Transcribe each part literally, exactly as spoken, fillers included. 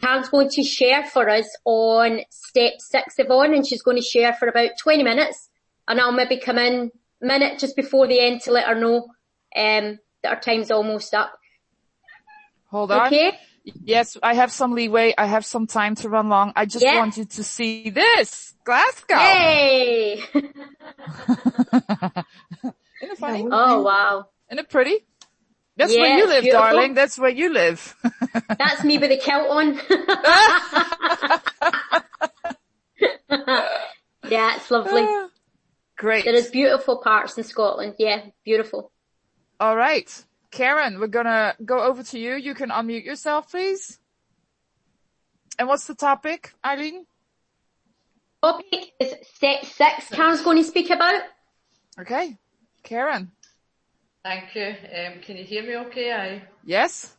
Karen's going to share for us on step six, Yvonne, and she's going to share for about twenty minutes, and I'll maybe come in a minute just before the end to let her know um, that our time's almost up. Hold on. Okay? Yes, I have some leeway. I have some time to run long. I just yeah. want you to see this. Glasgow. Yay! Isn't it funny? Oh, wow. Isn't it pretty? That's yeah, where you live, beautiful. darling. That's where you live. That's me with a kilt on. Yeah, it's lovely. Great. There is beautiful parts in Scotland. Yeah, beautiful. All right. Karen, we're gonna go over to you. You can unmute yourself, please. And what's the topic, Eileen? Topic is step six. Karen's going to speak about. Okay. Karen. Thank you. Um, can you hear me okay? I Yes.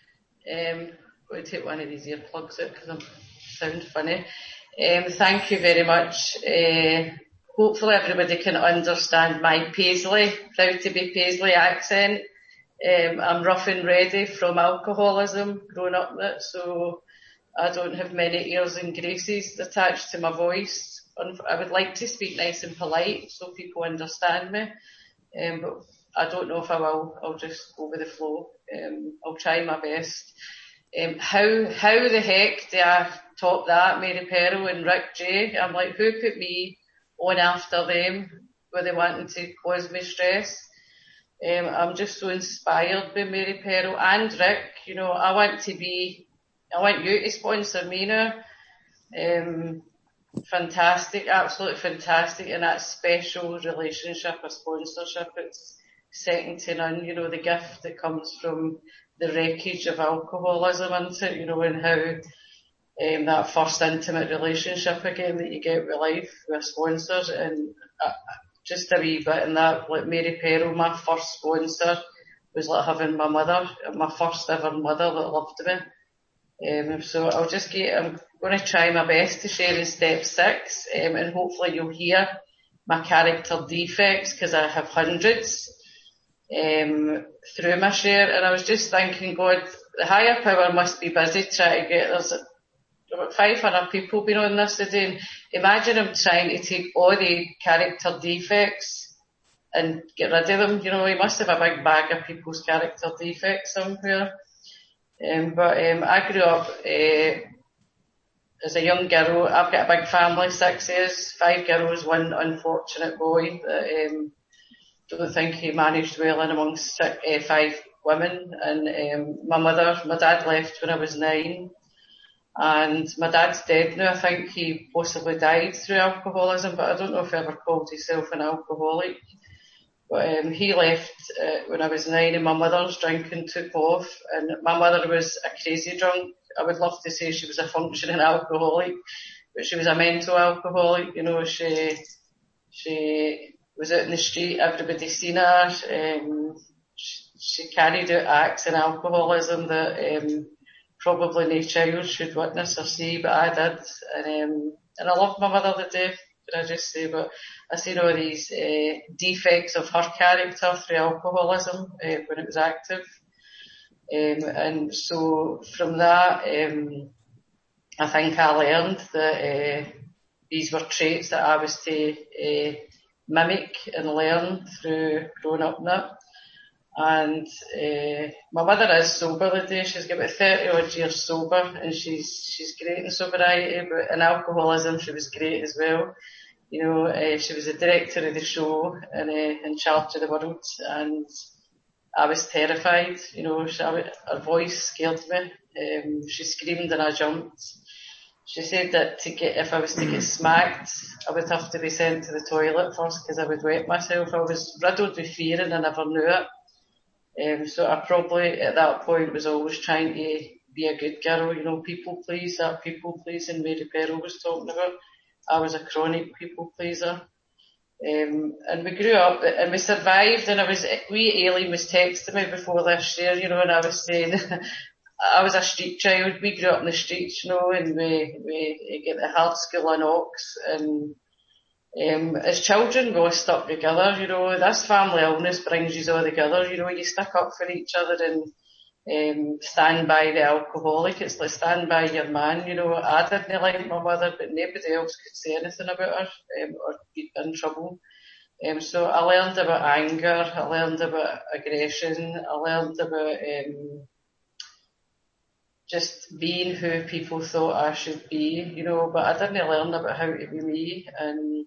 Um, going to take one of these earplugs out because I sound funny. Um, thank you very much. Uh, hopefully everybody can understand my Paisley, proud to be Paisley accent. Um, I'm rough and ready from alcoholism, growing up with it, so I don't have many airs and graces attached to my voice. I would like to speak nice and polite so people understand me, um, but I don't know if I will. I'll just go with the flow. Um, I'll try my best. Um, how how the heck do I top that, Mary Perrell and Rick J? I'm like, who put me on after them? Were they wanting to cause me stress? Um, I'm just so inspired by Mary Perrell and Rick. You know, I want to be, I want you to sponsor me now. Um, fantastic, absolutely fantastic, and that special relationship or sponsorship, it's second to none. You know, the gift that comes from the wreckage of alcoholism, isn't it? You know, and how um, that first intimate relationship again that you get with life with sponsors, and uh, just a wee bit in that, like Mary Perrell, my first sponsor was like having my mother, my first ever mother that loved me. Um, so I'll just get, I'm going to try my best to share in step six, um, and hopefully you'll hear my character defects, because I have hundreds, um, through my share. And I was just thinking, God, the higher power must be busy trying to get, there's about five hundred people been on this today, and imagine him trying to take all the character defects and get rid of them. You know, he must have a big bag of people's character defects somewhere. Um, but um, I grew up uh, as a young girl. I've got a big family, six years, five girls, one unfortunate boy that um, don't think he managed well in amongst six, uh, five women. And um, my mother, my dad left when I was nine, and my dad's dead now. I think he possibly died through alcoholism, but I don't know if he ever called himself an alcoholic. But um, he left uh, when I was nine, and my mother's drinking took off, and my mother was a crazy drunk. I would love to say she was a functioning alcoholic, but she was a mental alcoholic. You know, she she was out in the street, everybody seen her. Um, she, she carried out acts in alcoholism that um, probably no child should witness or see, but I did. And um, and I loved my mother to death, can I just say, but I seen all these uh, defects of her character through alcoholism uh, when it was active. Um, and so from that, um, I think I learned that uh, these were traits that I was to uh, mimic and learn through growing up now. And uh, my mother is sober today. She's got about thirty odd years sober, and she's she's great in sobriety, but in alcoholism she was great as well. You know, uh, she was the director of the show and uh, in charge of the world, and I was terrified. You know, she, her voice scared me. Um, she screamed and I jumped. She said that to get, if I was to get smacked, I would have to be sent to the toilet first because I would wet myself. I was riddled with fear and I never knew it. Um, so I probably at that point was always trying to be a good girl, you know, people please, that people pleasing Mary Perrell was talking about. I was a chronic people pleaser. Um, and we grew up and we survived, and I was, wee Aileen was texting me before this year, you know, and I was saying, I was a street child. We grew up in the streets, you know, and we, we get the hard school in Ox, and Um, as children, we all stuck together, you know. This family illness brings you all together, you know. You stick up for each other, and um, stand by the alcoholic. It's like stand by your man, you know. I didn't like my mother, but nobody else could say anything about her, um, or be in trouble. Um, so I learned about anger, I learned about aggression, I learned about, um, just being who people thought I should be, you know, but I didn't learn about how to be me, and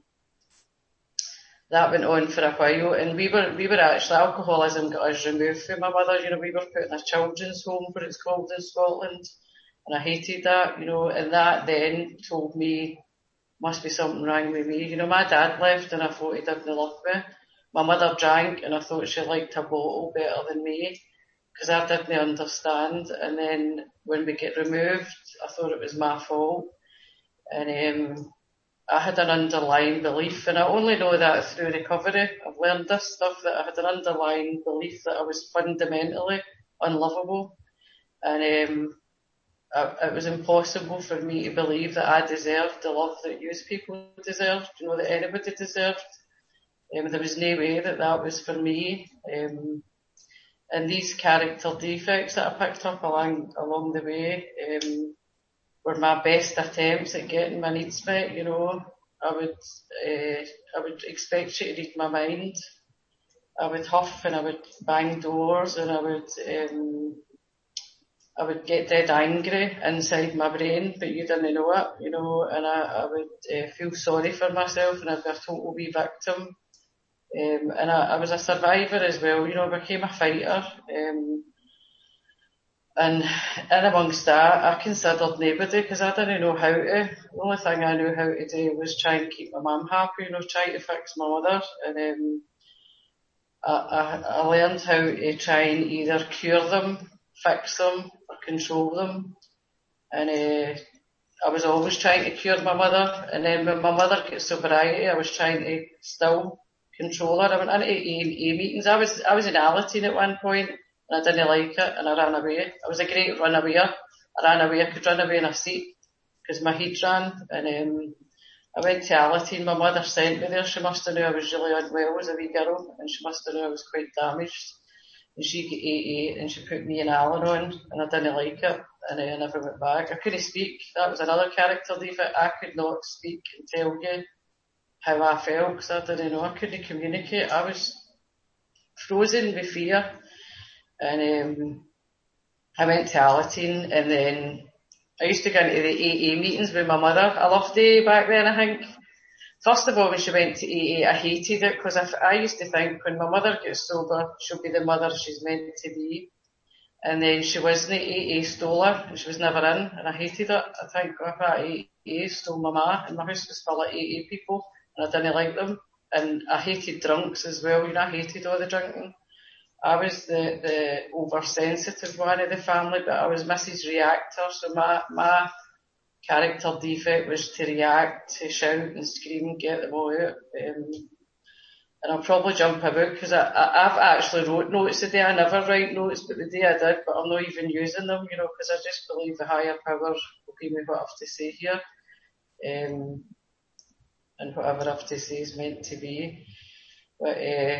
that went on for a while, and we were, we were actually, alcoholism got us removed from my mother, you know, we were put in a children's home, what it's called in Scotland, and I hated that, you know, and that then told me, must be something wrong with me. You know, my dad left and I thought he didn't love me. My mother drank and I thought she liked a bottle better than me, because I didn't understand, and then when we get removed, I thought it was my fault, and um, I had an underlying belief, and I only know that through recovery. I've learned this stuff, that I had an underlying belief that I was fundamentally unlovable, and um, I, it was impossible for me to believe that I deserved the love that you people deserved, you know, that anybody deserved. Um, there was no way that that was for me. Um, and these character defects that I picked up along along the way um, were my best attempts at getting my needs met. You know, I would uh, I would expect you to read my mind. I would huff and I would bang doors, and I would um, I would get dead angry inside my brain, but you didn't know it, you know. And I, I would uh, feel sorry for myself, and I'd be a total wee victim. Um, and I, I was a survivor as well, you know. I became a fighter. Um, And in amongst that, I considered nobody, because I didn't know how to. The only thing I knew how to do was try and keep my mum happy, you know, try to fix my mother. And um, I, I, I learned how to try and either cure them, fix them, or control them. And uh, I was always trying to cure my mother. And then when my mother got sobriety, I was trying to still control her. I went into A and E meetings. I was I was in Alateen at one point, and I didn't like it, and I ran away. I was a great runawayer. I ran away. I could run away in a seat because my heat ran. And um, I went to Alateen. My mother sent me there. She must have knew I was really unwell as a wee girl, and she must have knew I was quite damaged. And she got A A, and she put me in Al-Anon, and I didn't like it, and I never went back. I couldn't speak. That was another character defect. I could not speak and tell you how I felt, because I didn't know. I couldn't communicate. I was frozen with fear. And um, I went to Alateen, and then I used to go into the A A meetings with my mother. I loved A A back then, I think. First of all, when she went to A A, I hated it, because I, I used to think when my mother gets sober, she'll be the mother she's meant to be. And then she wasn't. A A stole her, and she was never in, and I hated it. I think, oh, that A A stole my ma, and my house was full of A A people, and I didn't like them. And I hated drunks as well, you know, I hated all the drinking. I was the, the oversensitive one of the family, but I was Missus Reactor, so my, my character defect was to react, to shout and scream, get them all out. Um, and I'll probably jump about, because I, I, I've actually wrote notes the day. I never write notes, but the day I did, but I'm not even using them, you know, because I just believe the higher power will give me what I have to say here. Um, and whatever I have to say is meant to be. But, uh,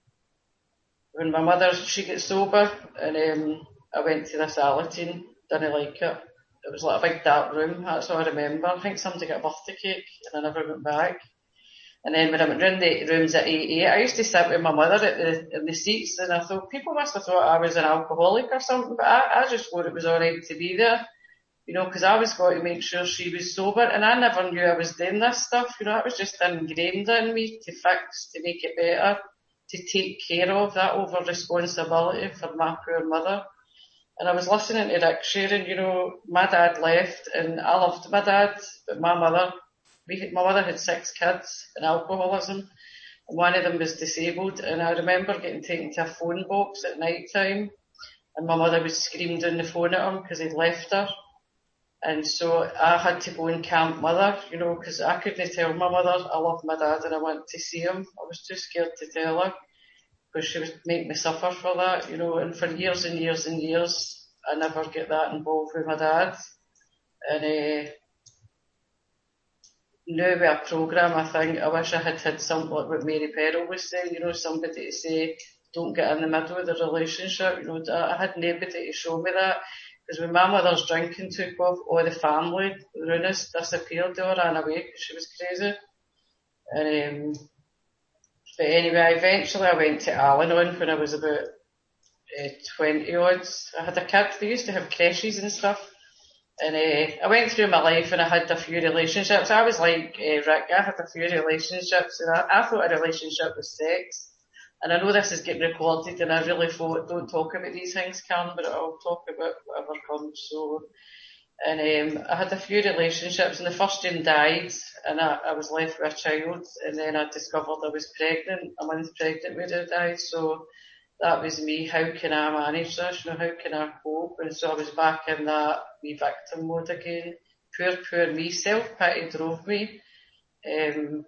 when my mother, she got sober, and um, I went to this Alateen, didn't like it. It was like a big dark room, that's all I remember. I think somebody got a birthday cake, and I never went back. And then when I went round the rooms at A A, I used to sit with my mother at the, in the seats, and I thought, people must have thought I was an alcoholic or something, but I, I just thought it was alright to be there. You know, because I was going to make sure she was sober, and I never knew I was doing this stuff, you know, it was just ingrained in me to fix, to make it better, to take care of, that over responsibility for my poor mother. And I was listening to Rick sharing, you know, my dad left, and I loved my dad, but my mother, we had, my mother had six kids in alcoholism, and one of them was disabled, and I remember getting taken to a phone box at night time, and my mother would scream down the phone at him because he'd left her. And so I had to go and camp mother, you know, because I couldn't tell my mother I love my dad and I want to see him. I was too scared to tell her, because she would make me suffer for that, you know. And for years and years and years, I never get that involved with my dad. And uh, now with a programme, I think I wish I had had something like what Mary Perrell was saying, you know, somebody to say, don't get in the middle of the relationship. You know, I had nobody to show me that. Because when my mother's drinking took off, all the family, the Runas, disappeared. They all ran away because she was crazy. And, um, but anyway, eventually I went to Al-Anon when I was about uh, twenty odds. I had a kid. They used to have creches and stuff. And uh, I went through my life and I had a few relationships. I was like uh, Rick, I had a few relationships and I, I thought a relationship was sex. And I know this is getting recorded and I really thought, don't talk about these things, Karen, but I'll talk about whatever comes. So, and um, I had a few relationships and the first one died and I, I was left with a child and then I discovered I was pregnant, a month pregnant when it died. So that was me. How can I manage this? You know, how can I cope? And so I was back in that wee victim mode again. Poor, poor me. Self-pity drove me. Um,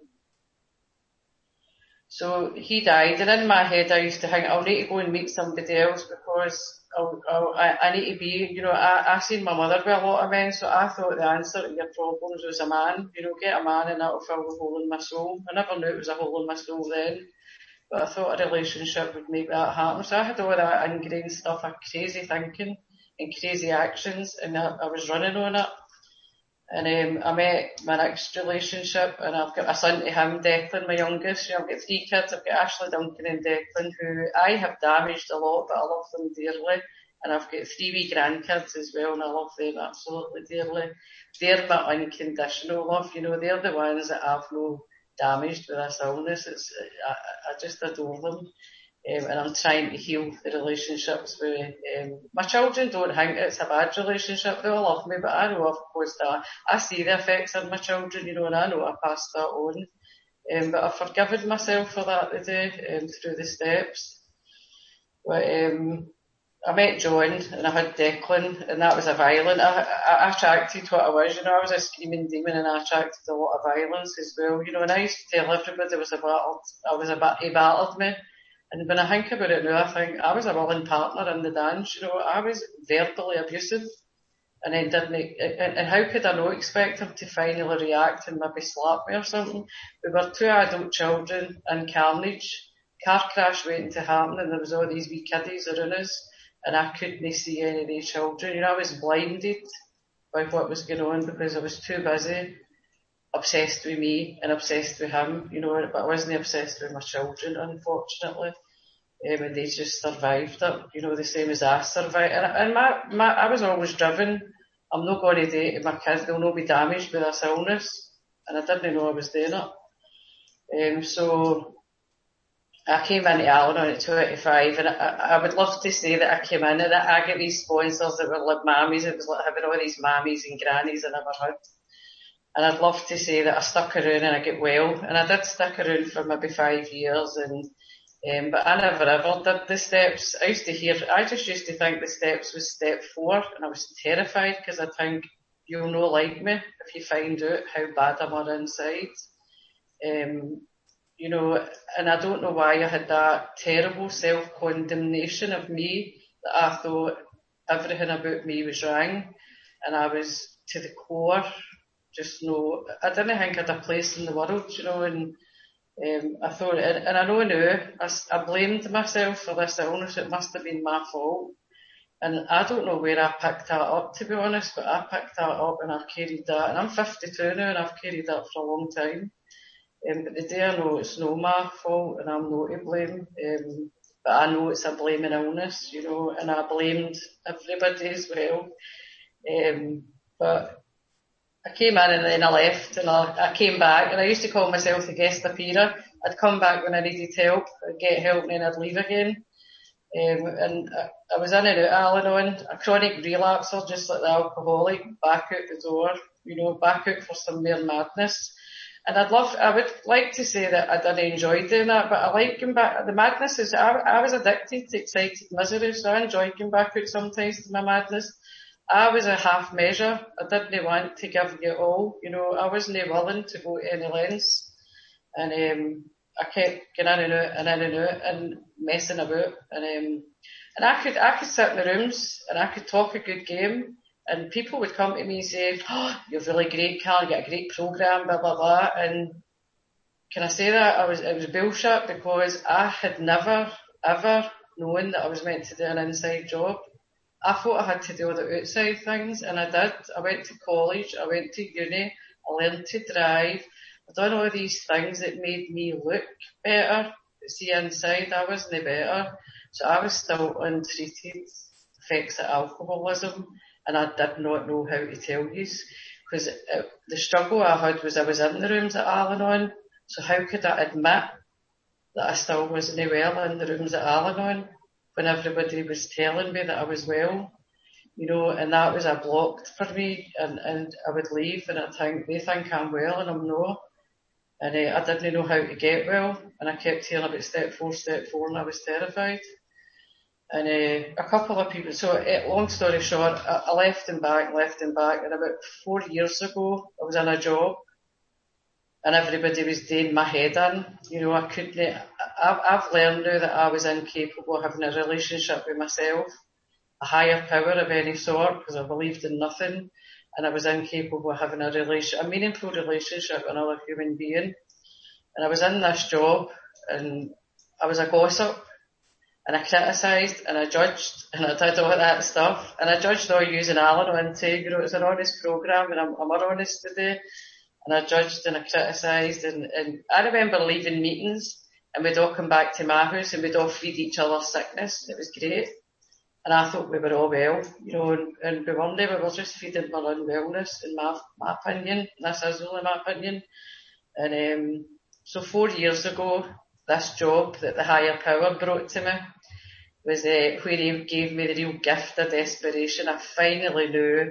so he died, and in my head I used to think, I'll need to go and meet somebody else because I'll, I'll, I, I need to be, you know, I, I seen my mother with a lot of men, so I thought the answer to your problems was a man. You know, get a man and that'll fill the hole in my soul. I never knew it was a hole in my soul then. But I thought a relationship would make that happen. So I had all that ingrained stuff of crazy thinking and crazy actions, and I, I was running on it. And um, I met my next relationship, and I've got a son to him, Declan, my youngest. You know, I've got three kids. I've got Ashley, Duncan and Declan, who I have damaged a lot, but I love them dearly. And I've got three wee grandkids as well, and I love them absolutely dearly. They're my unconditional love. You know, they're the ones that I've no damaged with this illness. It's, I, I just adore them. Um, and I'm trying to heal the relationships with, um, my children don't think it's a bad relationship. They all love me, but I know I've caused that. I see the effects on my children, you know, and I know I passed that on. Um, but I've forgiven myself for that today, um, through the steps. But, um, I met John and I had Declan and that was a violent. I, I attracted what I was, you know, I was a screaming demon and I attracted a lot of violence as well, you know, and I used to tell everybody I was a battled, I was a bat, he battered me. And when I think about it now, I think I was a willing partner in the dance, you know, I was verbally abusive. And then didn't, and, and how could I not expect him to finally react and maybe slap me or something? We were two adult children in carnage. Car crash waiting to happen and there was all these wee kiddies around us. And I couldn't see any of these children. You know, I was blinded by what was going on because I was too busy, obsessed with me and obsessed with him, you know, but I wasn't obsessed with my children, unfortunately. Um, and they just survived it, you know, the same as I survived. And, and my, my, I was always driven. I'm not going to date my kids, they'll not be damaged with this illness. And I didn't know I was doing it. Um, so, I came into Al-Anon at twenty-five and I, I would love to say that I came in and I, I get these sponsors that were like mammies. It was like having all these mammies and grannies I never had. And I'd love to say that I stuck around and I get well. And I did stick around for maybe five years and, um, but I never ever did the steps. I used to hear, I just used to think the steps was step four and I was terrified because I think you'll not like me if you find out how bad I'm on inside. Um, You know, and I don't know why I had that terrible self-condemnation of me that I thought everything about me was wrong and I was to the core just no, I didn't think I had a place in the world, you know, and um, I thought, and, and I know now, I, I blamed myself for this illness, it must have been my fault. And I don't know where I picked that up, to be honest, but I picked that up and I've carried that, and I'm fifty-two now and I've carried that for a long time. Um, but today I know it's not my fault and I'm not to blame, um, but I know it's a blaming illness, you know, and I blamed everybody as well. Um, but I came in and then I left and I, I came back and I used to call myself the guest appearer. I'd come back when I needed help, I'd get help and then I'd leave again. Um, and I, I was in and out Al-Anon, a chronic relapser just like the alcoholic, back out the door, you know, back out for some more madness. And I'd love, I would like to say that I didn't enjoy doing that, but I like going back. The madness is, I, I was addicted to excited misery, so I enjoyed going back out sometimes to my madness. I was a half measure. I didn't want to give you all, you know, I wasn't willing to go to any lengths. And, um, I kept going in and out and in and out and messing about. And, um, and I could, I could sit in the rooms and I could talk a good game. And people would come to me and say, oh, you're really great, Carl, you got a great programme, blah, blah, blah. And can I say that? I was, it was bullshit because I had never ever known that I was meant to do an inside job. I thought I had to do all the outside things, and I did. I went to college, I went to uni, I learned to drive, I done all these things that made me look better. See, inside I wasn't better. So I was still untreated effects of alcoholism, and I did not know how to tell you. Because the struggle I had was I was in the rooms at Al-Anon, so how could I admit that I still wasn't well in the rooms at Al-Anon when everybody was telling me that I was well? You know, and that was a blocked for me, and, and I would leave and I'd think, they think I'm well and I'm not. And uh, I didn't know how to get well, and I kept hearing about step four, step four, and I was terrified. And uh, a couple of people, so uh, long story short, I, I left and back, left and back, and about four years ago, I was in a job, and everybody was doing my head in. You know, I couldn't, I, I've learned now that I was incapable of having a relationship with myself, a higher power of any sort, because I believed in nothing. And I was incapable of having a relation, a meaningful relationship with another human being. And I was in this job, and I was a gossip, and I criticised, and I judged, and I did all that stuff. And I judged all using Al-Anon too, you know, it was an honest programme, and I'm, I'm honest today. And I judged and I criticised, and, and I remember leaving meetings, and we'd all come back to my house, and we'd all feed each other sickness. It was great. And I thought we were all well, you know, and, and we weren't, we were just feeding our unwellness, in my, my opinion. This is only my opinion. And um, so four years ago, this job that the higher power brought to me was uh, where he gave me the real gift of desperation. I finally knew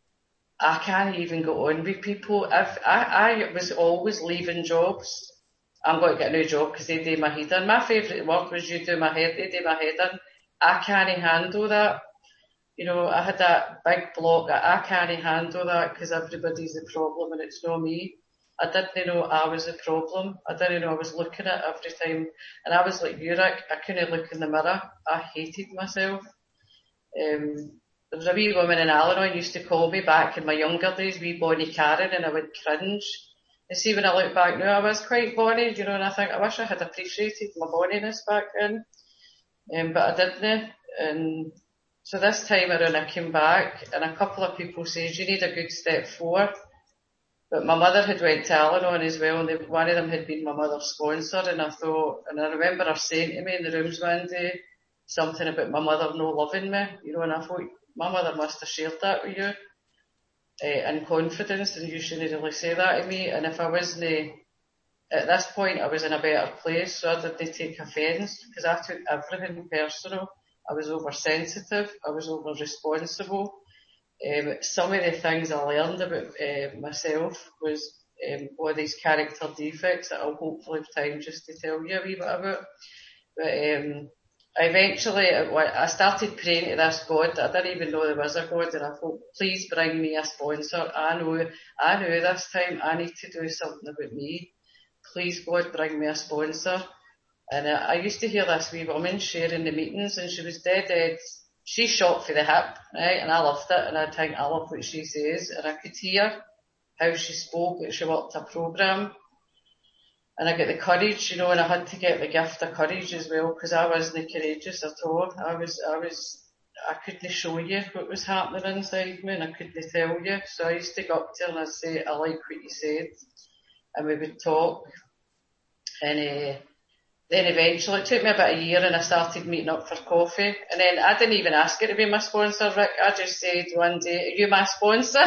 I can't even go on with people. If I, I was always leaving jobs. I'm going to get a new job because they do my head in. My favourite word was you do my head, they do my head in. I can't handle that. You know, I had that big block. I can't handle that because everybody's the problem and it's not me. I didn't know I was the problem. I didn't know I was looking at every time. And I was like you, Rick. I couldn't look in the mirror. I hated myself. Um, there was a wee woman in Al-Anon used to call me back in my younger days, wee Bonnie Karen, and I would cringe. And see, when I look back now, I was quite Bonnie, you know, and I think I wish I had appreciated my Bonniness back then. Um, but I didn't, and so this time around I came back, and a couple of people said, you need a good step four. But my mother had went to Al-Anon as well, and they, one of them had been my mother's sponsor, and I thought, and I remember her saying to me in the rooms one day, something about my mother no loving me, you know, and I thought, my mother must have shared that with you, uh, in confidence, and you shouldn't really say that to me, and if I wasn't, at this point, I was in a better place, so I didn't take offence, because I took everything personal. I was oversensitive, I was over-responsible. Um, some of the things I learned about uh, myself was um, all these character defects that I'll hopefully have time just to tell you a wee bit about. But um, eventually, I started praying to this God. I didn't even know there was a God, and I thought, please bring me a sponsor. I know, I know this time I need to do something about me. Please God, bring me a sponsor. And uh, I used to hear this wee woman sharing the meetings, and she was dead, dead. She shot for the hip, right? And I loved it, and I think I love what she says. And I could hear how she spoke, that she worked a programme. And I got the courage, you know, and I had to get the gift of courage as well, because I wasn't courageous at all. I was, I was, I couldn't show you what was happening inside me, and I couldn't tell you. So I used to go up to her and I'd say, I like what you said. And we would talk. And uh, then eventually, it took me about a year, and I started meeting up for coffee. And then I didn't even ask her to be my sponsor, Rick. I just said one day, are you my sponsor?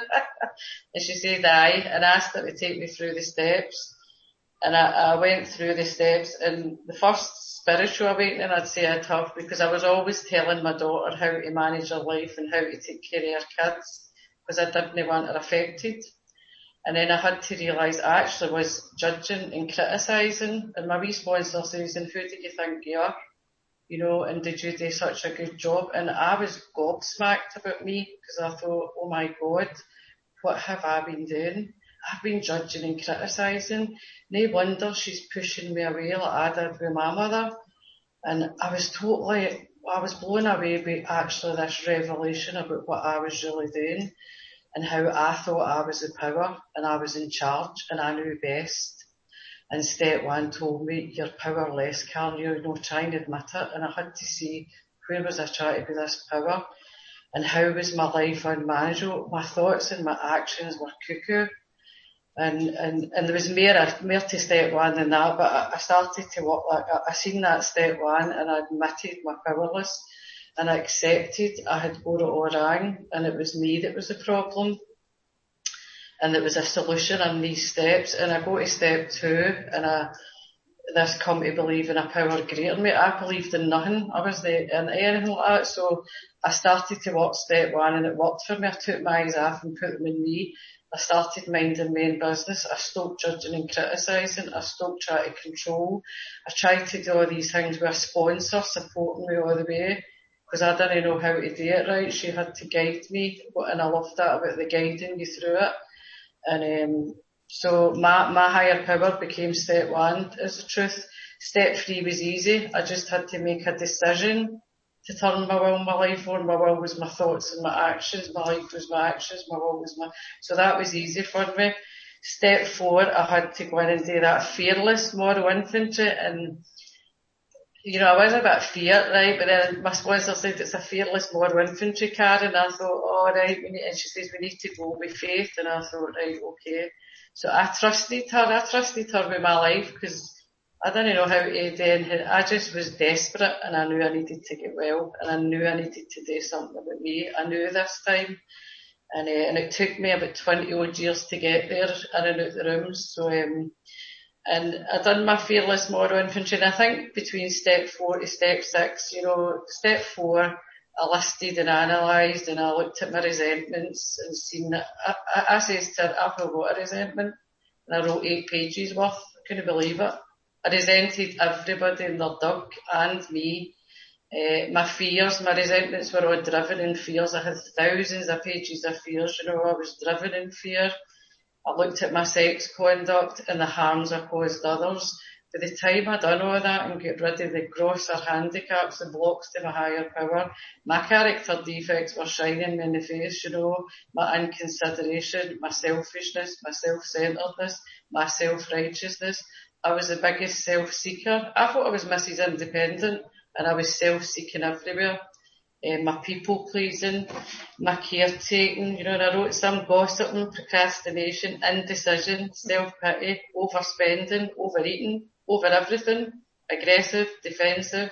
And she said aye, and I asked her to take me through the steps. And I, I went through the steps, and the first spiritual awakening I'd say I'd have, because I was always telling my daughter how to manage her life and how to take care of her kids, because I didn't want her affected. And then I had to realise I actually was judging and criticising, and my wee sponsor says, and who do you think you are? You know, and did you do such a good job? And I was gobsmacked about me, because I thought, oh my God, what have I been doing? I've been judging and criticising. No wonder she's pushing me away like I did with my mother. And I was totally, I was blown away by actually this revelation about what I was really doing, and how I thought I was the power and I was in charge and I knew best. And step one told me, you're powerless, Karen, you're not trying to admit it. And I had to see, where was I trying to be this power? And how was my life unmanageable? My thoughts and my actions were cuckoo. And, and, and there was more, more to step one than that, but I, I started to work like, I, I seen that step one and I admitted my powerless and I accepted I had got it all wrong and it was me that was the problem. And there was a solution on these steps, and I go to step two, and I, this come to believe in a power greater than me. I believed in nothing. I wasn't in anything like that. So I started to work step one, and it worked for me. I took my eyes off and put them in me. I started minding my own business. I stopped judging and criticising. I stopped trying to control. I tried to do all these things with a sponsor supporting me all the way, because I didn't know how to do it right. She had to guide me, and I loved that about the guiding you through it. And um, so my, my higher power became step one, is the truth. Step three was easy. I just had to make a decision to turn my will and my life on. My will was my thoughts and my actions. My life was my actions. My will was my... So that was easy for me. Step four, I had to go in and do that fearless moral infantry. And, you know, I was a bit feared, right? But then my sponsor said it's a fearless moral infantry, Karen. And I thought, oh, right. We need, and she says, we need to go with faith. And I thought, right, okay. So I trusted her. I trusted her with my life because I didn't know how to do anything. I just was desperate and I knew I needed to get well and I knew I needed to do something about me. I knew this time. And, uh, and it took me about twenty odd years to get there in and out the rooms. So, um, and I done my fearless moral infantry. And I think between step four to step six, you know, step four, I listed and analysed and I looked at my resentments and seen that I, I, I says to her, I've got a resentment. And I wrote eight pages worth. I couldn't believe it. I resented everybody in their dug and me. Uh, my fears, my resentments were all driven in fears. I had thousands of pages of fears, you know, I was driven in fear. I looked at my sex conduct and the harms I caused others. By the time I'd done all that and get rid of the grosser handicaps and blocks to my higher power, my character defects were shining me in the face, you know, my inconsideration, my selfishness, my self-centeredness, my self-righteousness. I was the biggest self-seeker. I thought I was Missus Independent and I was self-seeking everywhere. Uh, my people-pleasing, my caretaking, you know, and I wrote some gossiping, procrastination, indecision, self-pity, overspending, overeating, over everything, aggressive, defensive,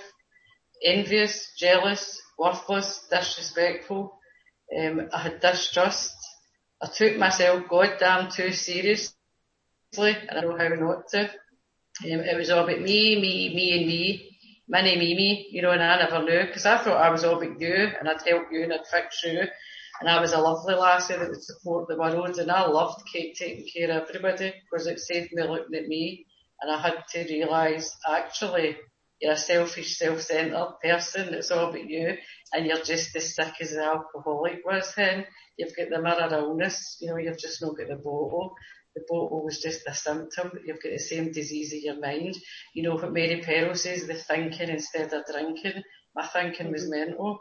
envious, jealous, worthless, disrespectful. Um, I had distrust. I took myself goddamn too seriously and I don't know how not to. Um, it was all about me, me, me and me. Mini me, me, you know, and I never knew, because I thought I was all about you, and I'd help you and I'd fix you, and I was a lovely lassie that would support the world, and I loved Kate taking care of everybody, because it saved me looking at me, and I had to realise, actually, you're a selfish, self-centred person, it's all about you, and you're just as sick as the alcoholic was, hen. You've got the mirror illness, you know, you've just not got the bottle. The bottle was just a symptom, but you've got the same disease in your mind. You know what Mary Perrow says, the thinking instead of drinking. My thinking was mental.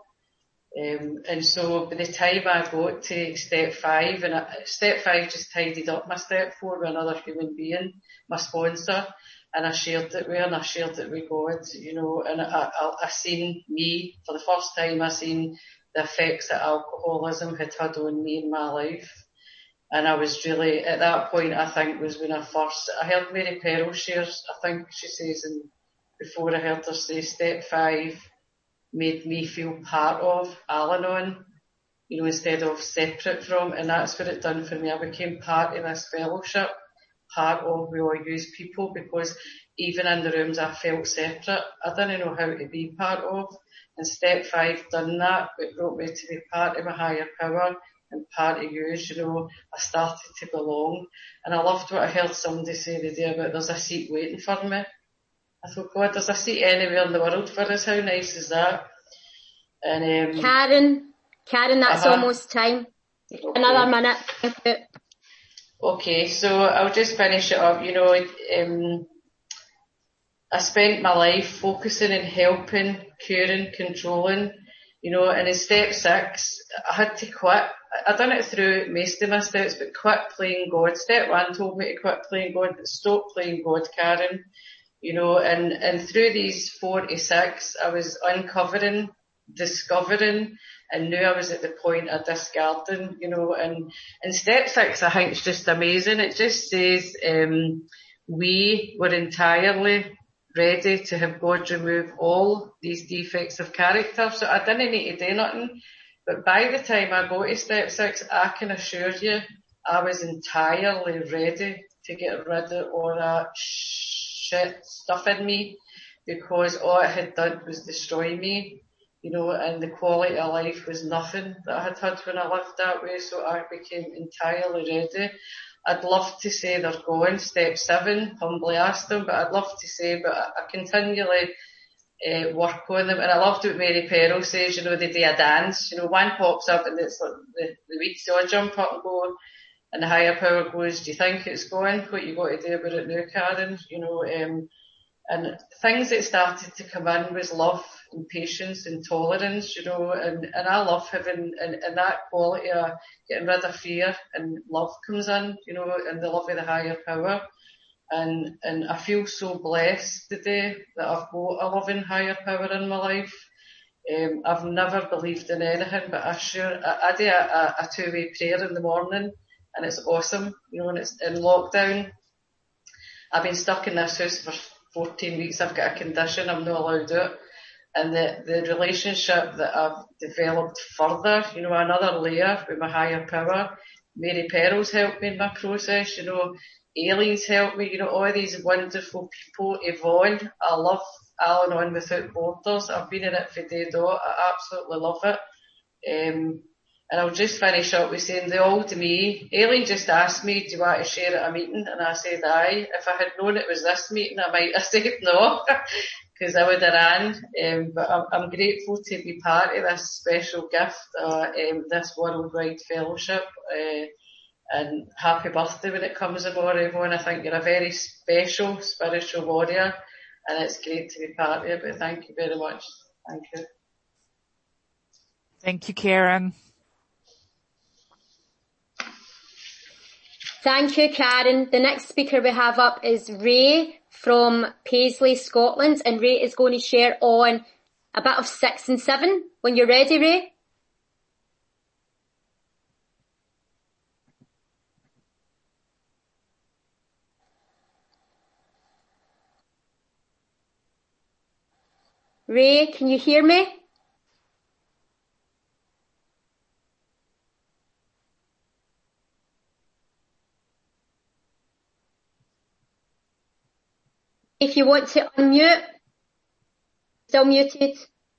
Um, and so by the time I got to step five, and I, step five just tidied up my step four with another human being, my sponsor, and I shared it with her and I shared it with God, you know, and I, I, I seen me, for the first time I seen the effects that alcoholism had had on me in my life. And I was really, at that point, I think, was when I first, I heard Mary Perrow shares, I think she says, and before I heard her say, step five made me feel part of Al-Anon, you know, instead of separate from, and that's what it done for me. I became part of this fellowship, part of, we all use people, because even in the rooms I felt separate. I didn't know how to be part of, and step five done that. It brought me to be part of a higher power, and part of yours, you know, I started to belong. And I loved what I heard somebody say the day about there's a seat waiting for me. I thought, God, there's a seat anywhere in the world for us. How nice is that? And um, Karen, Karen, that's uh-huh. almost time. Okay. Another minute. Okay, so I'll just finish it up. You know, um, I spent my life focusing and helping, curing, controlling. You know, and in step six, I had to quit. I done it through most of my steps, but quit playing God. Step one told me to quit playing God, but stop playing God, Karen. You know, and, and through these forty-six, I was uncovering, discovering, and knew I was at the point of discarding, you know, and, and step six, I think, is just amazing. It just says, um, we were entirely ready to have God remove all these defects of character. So I didn't need to do nothing. But by the time I go to step six, I can assure you, I was entirely ready to get rid of all that shit stuff in me, because all it had done was destroy me, you know, and the quality of life was nothing that I had had when I lived that way. So I became entirely ready. I'd love to say they're going, step seven, humbly ask them, but I'd love to say, but I, I continually uh, work on them. And I loved what Mary Perrell says, you know, they do a dance, you know, one pops up and it's like the, the weeds all jump up and go, and the higher power goes, do you think it's going? What you got to do about it now, Karen? You know, um, and things that started to come in was love and patience and tolerance, you know, and, and I love having, and, and that quality of getting rid of fear, and love comes in, you know, and the love of the higher power. And, and I feel so blessed today that I've got a loving higher power in my life. Um, I've never believed in anything, but I sure, I, I do a, a, a two-way prayer in the morning, and it's awesome, you know, and it's in lockdown. I've been stuck in this house for fourteen weeks. I've got a condition, I'm not allowed out. And the, the relationship that I've developed further, you know, another layer with my higher power. Mary Perrell's helped me in my process, you know, Aileen's helped me, you know, all these wonderful people. Yvonne, I love Al-Anon Without Borders. I've been in it for day dot. I absolutely love it. Um, And I'll just finish up with saying they all to me. Aileen just asked me, do you want to share at a meeting? And I said, aye. If I had known it was this meeting, I might have said no, because I would have ran. Um, but I'm, I'm grateful to be part of this special gift, uh, um, this worldwide fellowship. Uh, and happy birthday when it comes aboard, everyone. I think you're a very special spiritual warrior, and it's great to be part of it. But thank you very much. Thank you. Thank you, Karen. Thank you, Karen. The next speaker we have up is Ray from Paisley, Scotland, and Ray is going to share on a bit of six and seven. When you're ready, Ray. Ray, can you hear me? If you want to unmute, still muted.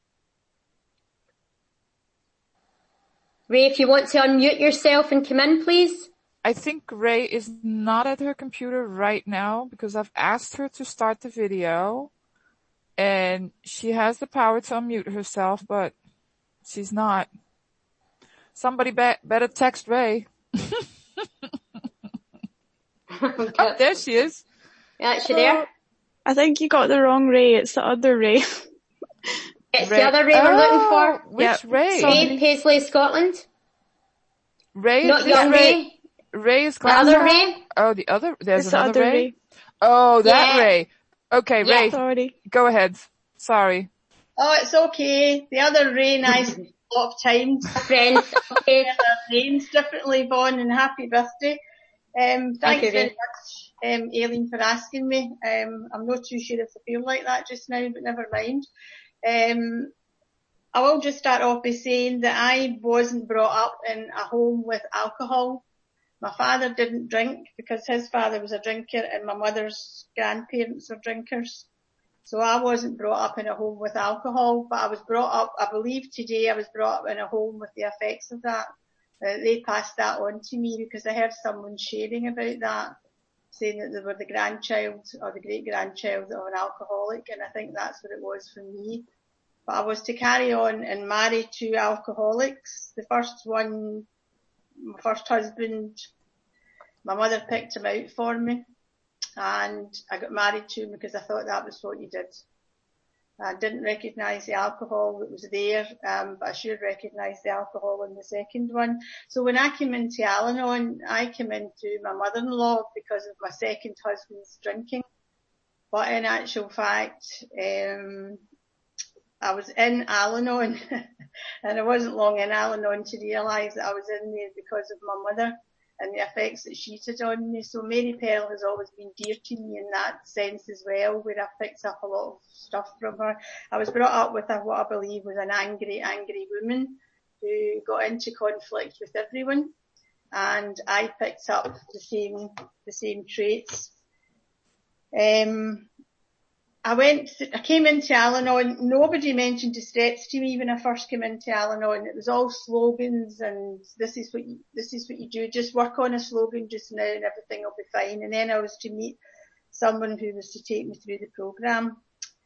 Ray, if you want to unmute yourself and come in, please. I think Ray is not at her computer right now because I've asked her to start the video and she has the power to unmute herself, but she's not. Somebody be- better text Ray. Oh, there she is. Yeah, is she there? I think you got the wrong Ray. It's the other Ray. It's Ray. the other Ray we're Oh, looking for. Which Yep. Ray? Sorry. Ray, Paisley, Scotland. Ray, Not this young Ray. Ray. Ray is The other Glasgow? Ray. Oh, the other, there's It's the another other Ray? Ray. Oh, that Yeah. Ray. Okay, Yeah. Ray, Sorry. go ahead. Sorry. Oh, it's okay. The other Ray and I spent a lot of time Friends. Okay. names differently, Yvonne, and happy birthday. Um, Thank thanks you, very Ray. much, um, Aileen, for asking me. Um, I'm not too sure if I feel like that just now, but never mind. Um, I will just start off by saying that I wasn't brought up in a home with alcohol. My father didn't drink because his father was a drinker and my mother's grandparents were drinkers. So I wasn't brought up in a home with alcohol, but I was brought up, I believe today I was brought up in a home with the effects of that. Uh, they passed that on to me because I heard someone sharing about that, saying that they were the grandchild or the great-grandchild of an alcoholic, and I think that's what it was for me. But I was to carry on and marry two alcoholics. The first one, my first husband, my mother picked him out for me. And I got married to him because I thought that was what you did. I didn't recognise the alcohol that was there, um, but I should recognise the alcohol in the second one. So when I came into Al-Anon, I came in through my mother-in-law because of my second husband's drinking. But in actual fact, um, I was in Al-Anon and I wasn't long in Al-Anon to realise that I was in there because of my mother and the effects that she's had on me. So Mary Pearl has always been dear to me in that sense as well, where I picked up a lot of stuff from her. I was brought up with a, what I believe was an angry, angry woman who got into conflict with everyone, and I picked up the same, the same traits. Um, I went, th- I came into Al-Anon, nobody mentioned the steps to me when I first came into Al-Anon. It was all slogans and this is what you, this is what you do, just work on a slogan just now and everything will be fine. And then I was to meet someone who was to take me through the programme.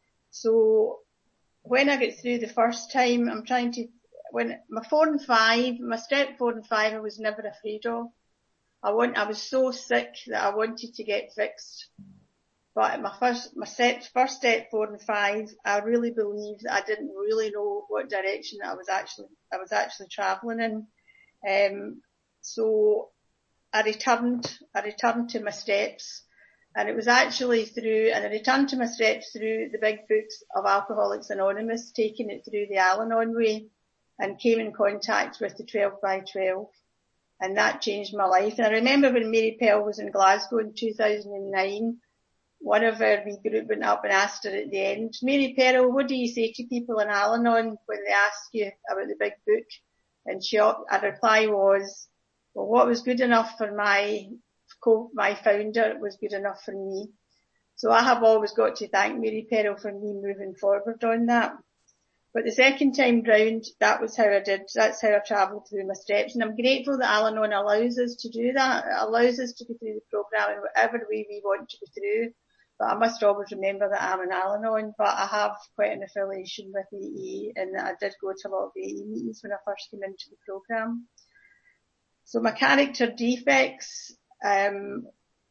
So when I got through the first time, I'm trying to, when my four and five, my step four and five, I was never afraid of. I want, I was so sick that I wanted to get fixed. But my first, my step, first step four and five, I really believe that I didn't really know what direction I was actually, I was actually travelling in. Um, so I returned, I returned to my steps, and it was actually through, and I returned to my steps through the big books of Alcoholics Anonymous, taking it through the Al-Anon way, and came in contact with the twelve by twelve. And that changed my life. And I remember when Mary Pearl was in Glasgow in two thousand nine, one of our wee group went up and asked her at the end, Mary Pearl, what do you say to people in Al-Anon when they ask you about the big book? And she, her reply was, well, what was good enough for my, my founder was good enough for me. So I have always got to thank Mary Pearl for me moving forward on that. But the second time round, that was how I did, that's how I travelled through my steps. And I'm grateful that Al-Anon allows us to do that. It allows us to go through the programme in whatever way we want to go through. But I must always remember that I'm an Al-Anon, but I have quite an affiliation with A E, and I did go to a lot of A E meetings when I first came into the programme. So my character defects, um,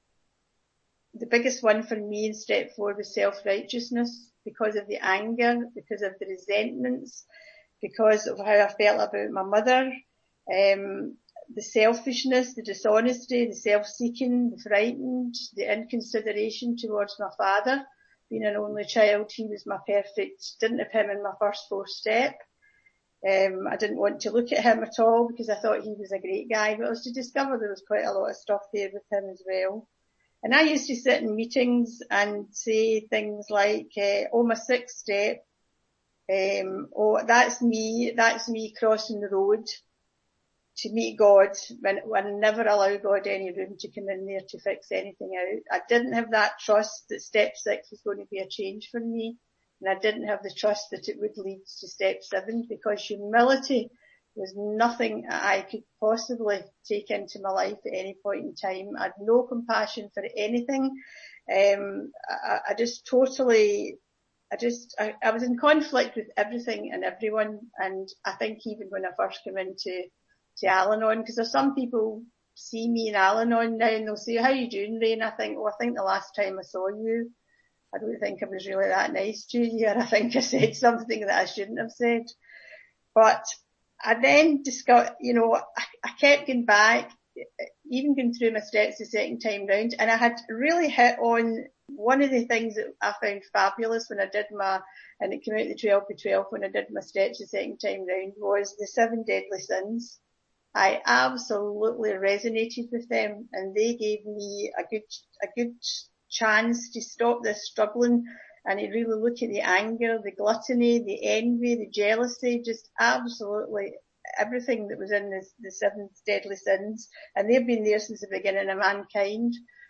the biggest one for me in step four was self-righteousness, because of the anger, because of the resentments, because of how I felt about my mother, um, the selfishness, the dishonesty, the self-seeking, the frightened, the inconsideration towards my father. Being an only child, he was my perfect, didn't have him in my first four step. Um, I didn't want to look at him at all because I thought he was a great guy, but I was to discover there was quite a lot of stuff there with him as well. And I used to sit in meetings and say things like, uh, oh, my sixth step, um, oh, that's me, that's me crossing the road to meet God, when, when I never allow God any room to come in there to fix anything out. I didn't have that trust that step six was going to be a change for me. And I didn't have the trust that it would lead to step seven, because humility was nothing I could possibly take into my life at any point in time. I had no compassion for anything. Um, I, I just totally, I just, I, I was in conflict with everything and everyone. And I think even when I first came into to Al-Anon, because there's some people see me in Al-Anon now and they'll say, how are you doing, Ray? And I think, well, I think the last time I saw you, I don't think I was really that nice to you, and I think I said something that I shouldn't have said. But I then discovered, you know, I, I kept going back, even going through my steps the second time round, and I had really hit on one of the things that I found fabulous when I did my, and it came out the twelve by twelve when I did my steps the second time round, was the seven deadly sins. I absolutely resonated with them, and they gave me a good, a good chance to stop this struggling and to really look at the anger, the gluttony, the envy, the jealousy, just absolutely everything that was in this, the seven deadly sins. And they've been there since the beginning of mankind.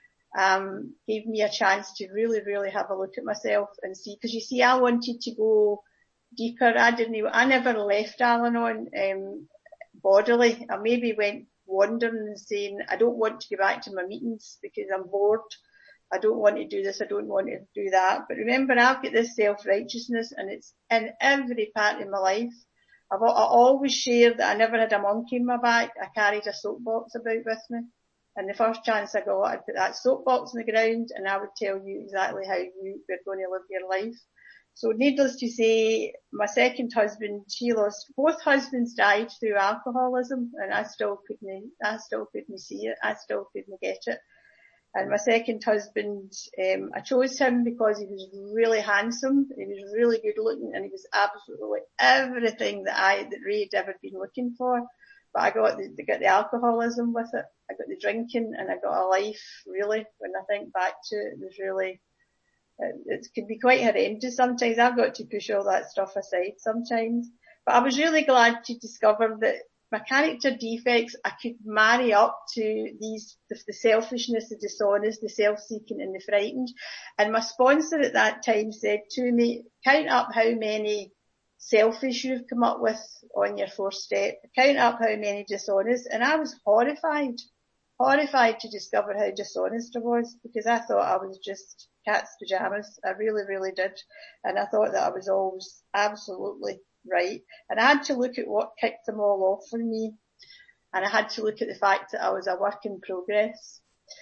Um, gave me a chance to really, really have a look at myself and see, because you see, I wanted to go deeper. I didn't even, I never left Al-Anon, um, bodily. I maybe went wandering and saying, I don't want to go back to my meetings because I'm bored. I don't want to do this. I don't want to do that. But remember, I've got this self-righteousness, and it's in every part of my life. I've I always shared that I never had a monkey in my back. I carried a soapbox about with me. And the first chance I got, I'd put that soapbox on the ground and I would tell you exactly how you were going to live your life. So needless to say, my second husband, he lost, both husbands died through alcoholism, and I still couldn't, I still couldn't see it. I still couldn't get it. And my second husband, um, I chose him because he was really handsome, he was really good looking, and he was absolutely everything that I, that Ray had ever been looking for. But I got the, got the alcoholism with it, I got the drinking, and I got a life, really, when I think back to it, it was really, it, it can be quite horrendous sometimes. I've got to push all that stuff aside sometimes. But I was really glad to discover that my character defects, I could marry up to these, the, the selfishness, the dishonest, the self-seeking and the frightened. And my sponsor at that time said to me, count up how many selfish you've come up with on your fourth step, count up how many dishonest. And I was horrified, horrified to discover how dishonest I was, because I thought I was just cat's pajamas. I really, really did. And I thought that I was always absolutely right. And I had to look at what kicked them all off for me. And I had to look at the fact that I was a work in progress.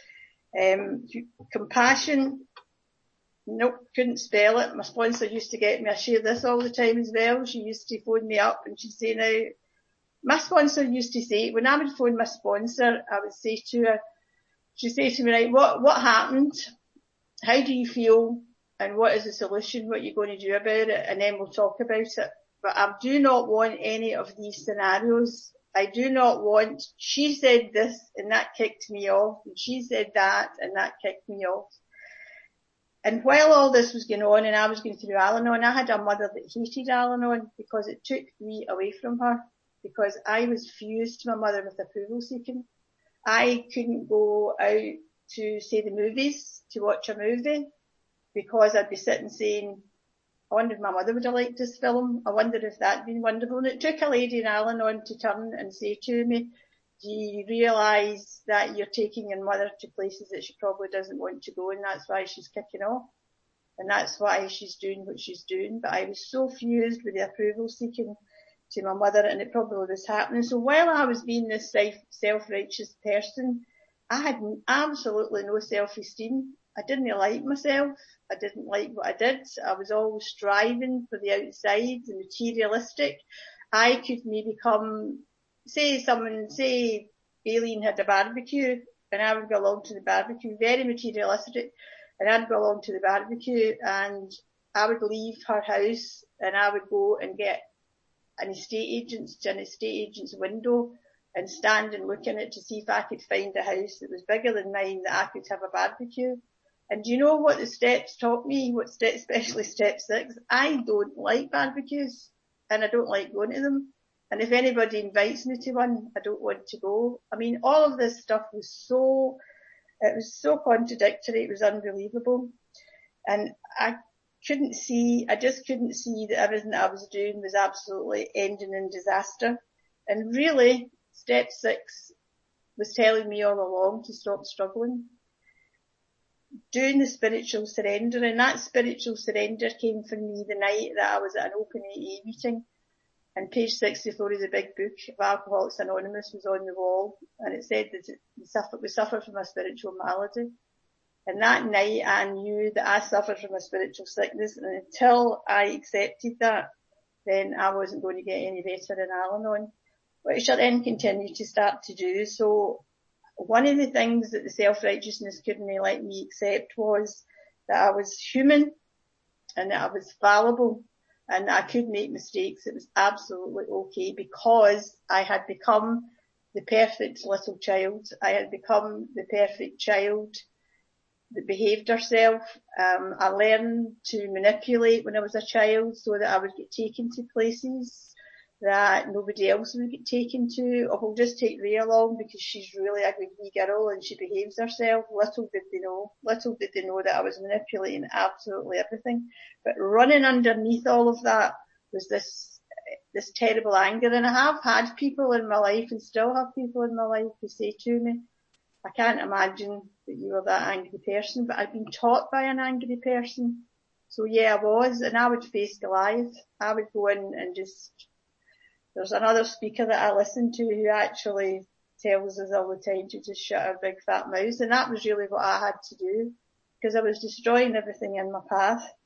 Um, compassion, nope, couldn't spell it. My sponsor used to get me, I share this all the time as well. She used to phone me up and she'd say, now, my sponsor used to say, when I would phone my sponsor, I would say to her, she'd say to me, right, what, what happened? How do you feel? And what is the solution? What are you going to do about it? And then we'll talk about it. But I do not want any of these scenarios. I do not want, she said this and that kicked me off, and she said that and that kicked me off. And while all this was going on and I was going through Al-Anon, I had a mother that hated Al-Anon because it took me away from her, because I was fused to my mother with approval seeking. I couldn't go out to, say, the movies, to watch a movie, because I'd be sitting saying, I wonder if my mother would have liked this film. I wonder if that'd been wonderful. And it took a lady in Al-Anon to turn and say to me, do you realise that you're taking your mother to places that she probably doesn't want to go, and that's why she's kicking off? And that's why she's doing what she's doing. But I was so fused with the approval seeking to my mother, and it probably was happening. So while I was being this self-righteous person, I had absolutely no self-esteem. I didn't like myself. I didn't like what I did. I was always striving for the outside, the materialistic. I could maybe come, say someone, say Aileen had a barbecue, and I would go along to the barbecue, very materialistic, and I'd go along to the barbecue, and I would leave her house, and I would go and get an estate agent's, to an estate agent's window, and stand and look in it to see if I could find a house that was bigger than mine that I could have a barbecue. And do you know what the steps taught me? What step, especially step six? I don't like barbecues, and I don't like going to them. And if anybody invites me to one, I don't want to go. I mean, all of this stuff was so, it was so contradictory. It was unbelievable. And I couldn't see, I just couldn't see that everything that I was doing was absolutely ending in disaster. And really, step six was telling me all along to stop struggling. Doing the spiritual surrender, and that spiritual surrender came for me the night that I was at an open A A meeting, and page sixty-four of the big book of Alcoholics Anonymous was on the wall, and it said that we suffer, we suffer from a spiritual malady. And that night I knew that I suffered from a spiritual sickness, and until I accepted that, then I wasn't going to get any better in Al-Anon, which I then continued to start to do. So one of the things that the self-righteousness couldn't let me accept was that I was human, and that I was fallible, and that I could make mistakes. It was absolutely okay, because I had become the perfect little child. I had become the perfect child that behaved herself. Um, I learned to manipulate when I was a child so that I would get taken to places that nobody else would get taken to. Or we'll just take Ray along because she's really a good wee girl and she behaves herself. Little did they know, little did they know that I was manipulating absolutely everything. But running underneath all of that was this, this terrible anger. And I have had people in my life, and still have people in my life, who say to me, I can't imagine that you were that angry person, but I've been taught by an angry person. So yeah, I was, and I would face Goliath. I would go in and just, there's another speaker that I listen to who actually tells us all the time to just shut our big fat mouths, and that was really what I had to do, because I was destroying everything in my path.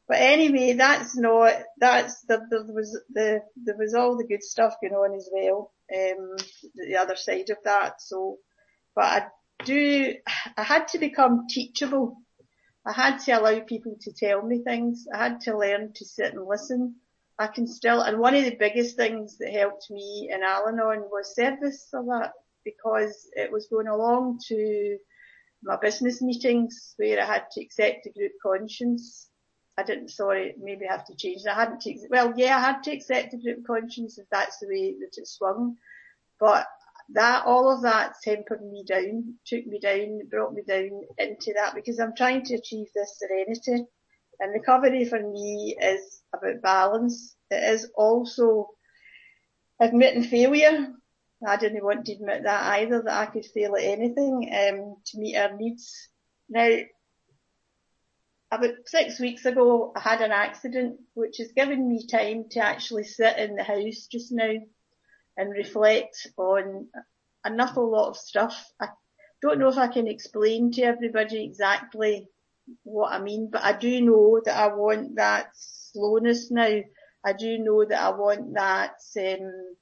But anyway, that's not, that's, there, there was the, there was all the good stuff going on as well, um, the other side of that. So, but I do, I had to become teachable. I had to allow people to tell me things. I had to learn to sit and listen. I can still, and one of the biggest things that helped me in Al-Anon was service of that, because it was going along to my business meetings where I had to accept a group conscience. I didn't, sorry, maybe have to change that. I hadn't to, well, yeah, I had to accept a group conscience if that's the way that it swung. But that, all of that tempered me down, took me down, brought me down into that, because I'm trying to achieve this serenity. And recovery for me is about balance. It is also admitting failure. I didn't want to admit that either, that I could fail at anything, um, to meet our needs. Now, about six weeks ago, I had an accident, which has given me time to actually sit in the house just now and reflect on an awful lot of stuff. I don't know if I can explain to everybody exactly what I mean, but I do know that I want that slowness now. I do know that I want that um,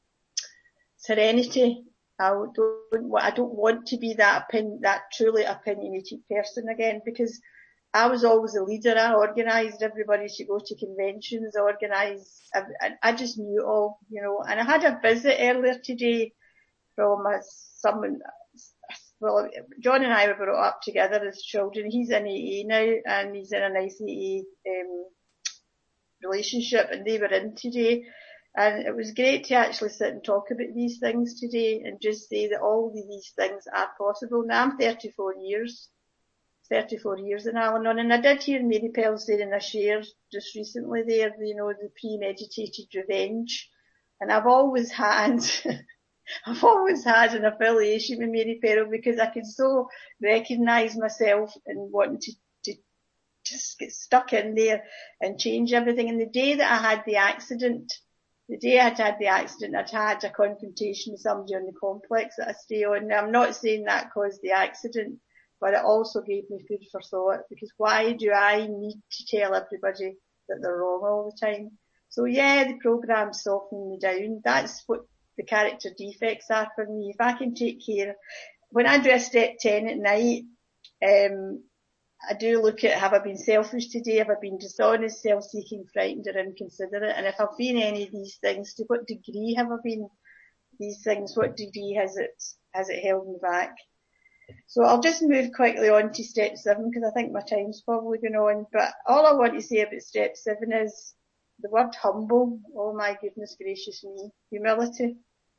serenity. I don't, I don't want to be that opin- that truly opinionated person again, because I was always a leader. I organised everybody to go to conventions, I organised, I, I just knew it all, you know. And I had a visit earlier today from a, someone, well, John and I were brought up together as children. He's in A A now, and he's in a nice A A um, relationship, and they were in today. And it was great to actually sit and talk about these things today and just say that all of these things are possible. Now, I'm thirty-four years. thirty-four years in Al-Anon, and I did hear Mary Pell saying in a share just recently there, you know, the premeditated revenge. And I've always had, I've always had an affiliation with Mary Pell, because I could so recognise myself in wanting to, to just get stuck in there and change everything. And the day that I had the accident, the day I'd had the accident, I'd had a confrontation with somebody on the complex that I stay on. Now, I'm not saying that caused the accident, but it also gave me food for thought, because why do I need to tell everybody that they're wrong all the time? So yeah, the program's softening me down. That's what the character defects are for me. If I can take care, when I do a step ten at night, um, I do look at, have I been selfish today? Have I been dishonest, self-seeking, frightened or inconsiderate? And if I've been any of these things, to what degree have I been these things? What degree has it, has it held me back? So I'll just move quickly on to step seven, because I think my time's probably going on. But all I want to say about step seven is the word humble. Oh my goodness gracious me. Humility.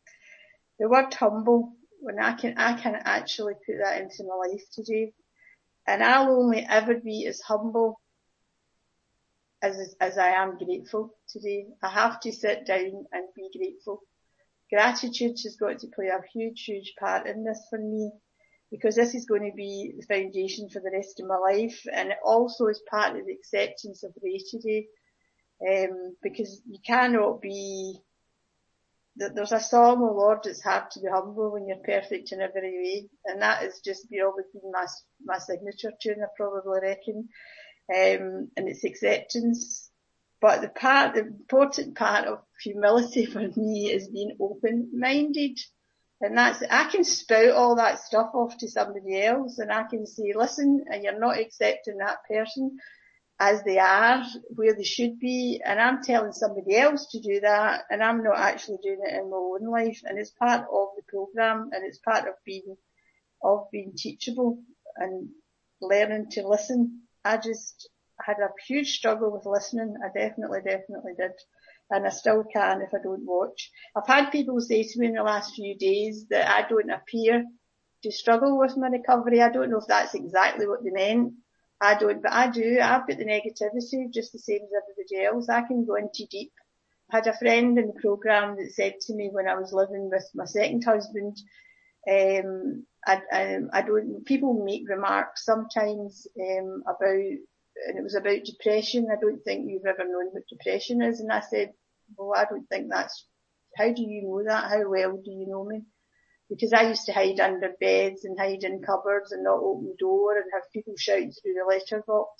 The word humble, when I can, I can actually put that into my life today. And I'll only ever be as humble as, as I am grateful today. I have to sit down and be grateful. Gratitude has got to play a huge, huge part in this for me, because this is going to be the foundation for the rest of my life. And it also is part of the acceptance of Ray today. Um, because you cannot be, there's a song, oh Lord, it's hard to be humble when you're perfect in every way. And that has just been always been my, my signature tune, I probably reckon. Um, and it's acceptance. But the part, the important part of humility for me is being open-minded. And that's, I can spout all that stuff off to somebody else, and I can say, listen, and you're not accepting that person as they are, where they should be, and I'm telling somebody else to do that, and I'm not actually doing it in my own life. And it's part of the programme, and it's part of being, of being teachable and learning to listen. I just had a huge struggle with listening. I definitely, definitely did. And I still can if I don't watch. I've had people say to me in the last few days that I don't appear to struggle with my recovery. I don't know if that's exactly what they meant. I don't, but I do. I've got the negativity just the same as everybody else. I can go into deep. I had a friend in the programme that said to me when I was living with my second husband, um, I, I, I don't, people make remarks sometimes, um, about, and it was about depression. I don't think you've ever known what depression is. And I said, well, I don't think that's, how do you know that? How well do you know me? Because I used to hide under beds and hide in cupboards and not open the door and have people shouting through the letterbox.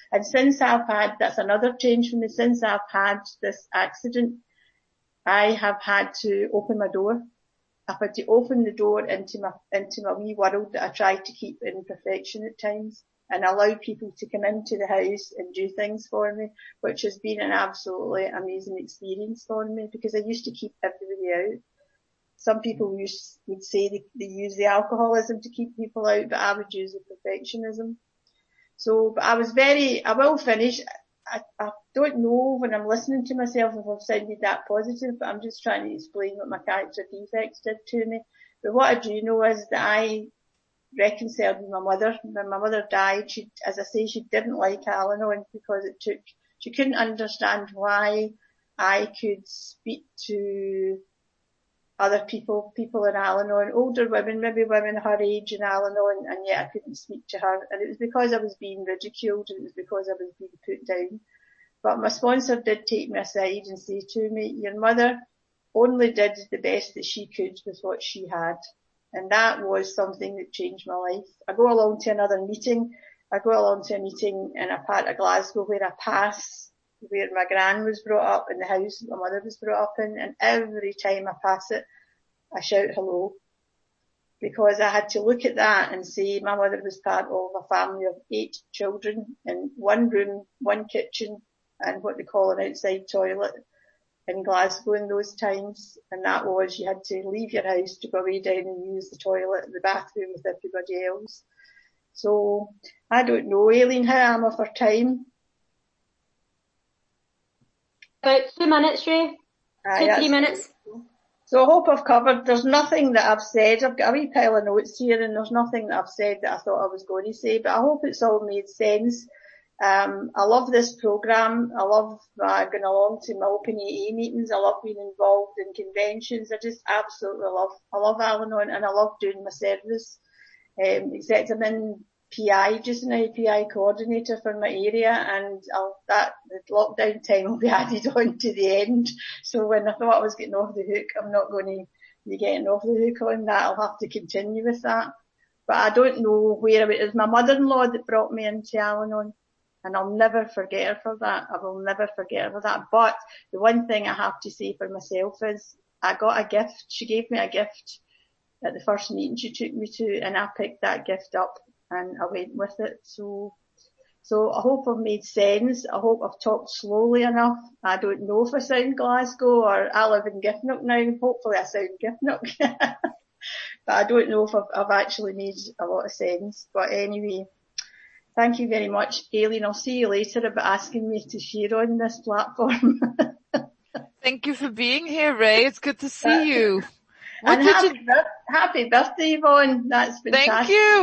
And since I've had, that's another change for me, since I've had this accident, I have had to open my door. I've had to open the door into my, into my wee world that I try to keep in perfection at times, and allow people to come into the house and do things for me, which has been an absolutely amazing experience for me, because I used to keep everybody out. Some people used, would say they, they use the alcoholism to keep people out, but I would use the perfectionism. So, but I was very, I will finish. I, I don't know when I'm listening to myself if I've sounded that positive, but I'm just trying to explain what my character defects did to me. But what I do know is that I reconciled with my mother. When my mother died, she, as I say, she didn't like Al-Anon because it took, she couldn't understand why I could speak to other people, people in Al-Anon, older women, maybe women her age in Al-Anon, and yet I couldn't speak to her. And it was because I was being ridiculed, and it was because I was being put down. But my sponsor did take me aside and say to me, your mother only did the best that she could with what she had. And that was something that changed my life. I go along to another meeting. I go along to a meeting in a part of Glasgow where I pass where my gran was brought up and the house my mother was brought up in, and every time I pass it, I shout hello. Because I had to look at that and say my mother was part of a family of eight children in one room, one kitchen, and what they call an outside toilet in Glasgow in those times. And that was, you had to leave your house to go way down and use the toilet, the bathroom with everybody else. So, I don't know, Aileen, how am I for time? About two minutes, Ray. Aye, two, that's three minutes. So I hope I've covered, there's nothing that I've said, I've got a wee pile of notes here and there's nothing that I've said that I thought I was going to say, but I hope it's all made sense. Um, I love this programme, I love uh, going along to my Open A A meetings, I love being involved in conventions, I just absolutely love, I love Al-Anon and I love doing my service, um, except I'm in P I just now, P I coordinator for my area, and I'll, that, the lockdown time will be added on to the end. So when I thought I was getting off the hook, I'm not going to be getting off the hook on that. I'll have to continue with that. But I don't know where it is. My mother-in-law that brought me into Al-Anon, and I'll never forget her for that. I will never forget her for that. But the one thing I have to say for myself is I got a gift. She gave me a gift at the first meeting she took me to, and I picked that gift up and I went with it. So, so I hope I've made sense. I hope I've talked slowly enough. I don't know if I sound Glasgow or I live in Giffnock now. Hopefully I sound Giffnock. But I don't know if I've, I've actually made a lot of sense. But anyway, thank you very much, Aileen. I'll see you later about asking me to share on this platform. Thank you for being here, Ray. It's good to see you. What and happy, you... happy birthday, Yvonne. That's fantastic. Thank you.